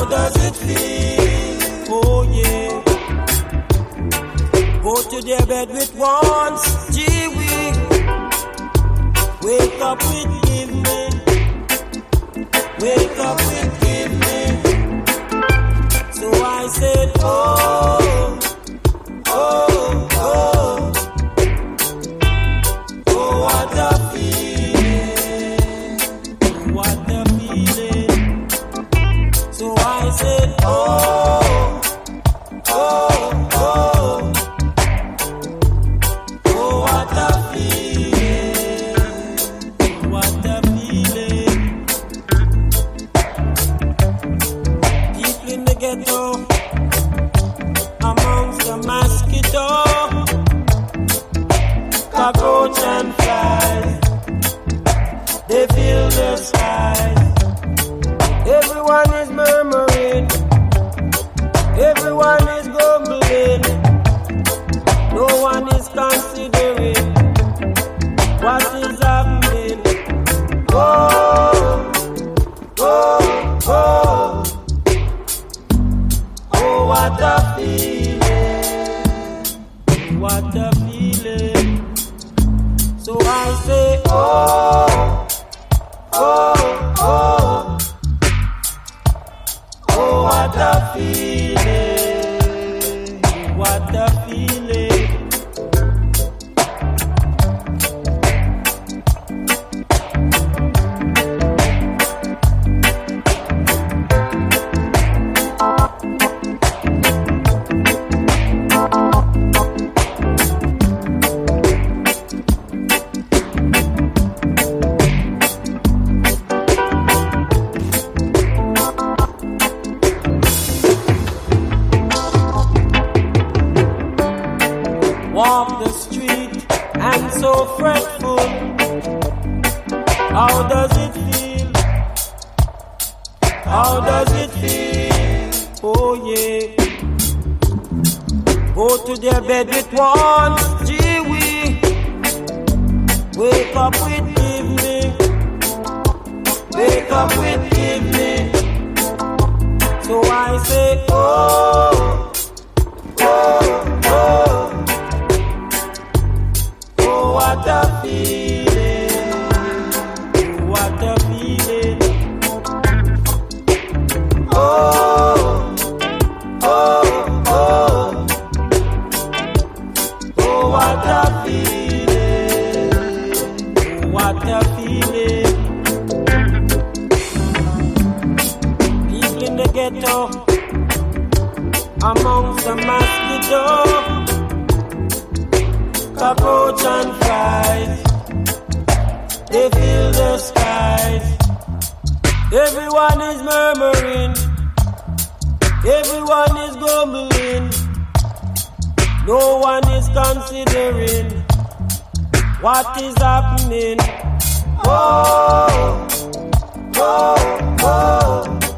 does it feel? Oh yeah. Go to their bed with once, gee wee. Wake up with evening. Wake up with evening. So I said, oh, oh, oh. Oh, what a feeling. What a feeling. So I said, oh, oh, oh. Oh, what a feeling. What a feeling. Deep in the ghetto, amongst the mosquito, cockroach and flies, they fill the skies. Everyone is murmuring, everyone is grumbling. No one is considering what is happening. Oh, oh, oh. Oh, what a feeling. What a feeling. So I say, oh, oh, oh. Oh, what a feeling. What a feeling. Walk the street and so fretful. How does it feel? How does it feel? Oh yeah. Go to their bed with once, gee wee. Wake up with evening. Wake up with evening. So I say, oh, oh, oh. Oh, what a feeling. What a feeling. Oh, oh, oh. Oh, what a feeling. What a feeling. People in the ghetto, amongst the mosquito, cockroach and flies, they fill the skies. Everyone is murmuring, everyone is grumbling. No one is considering what is happening. Oh, oh, oh.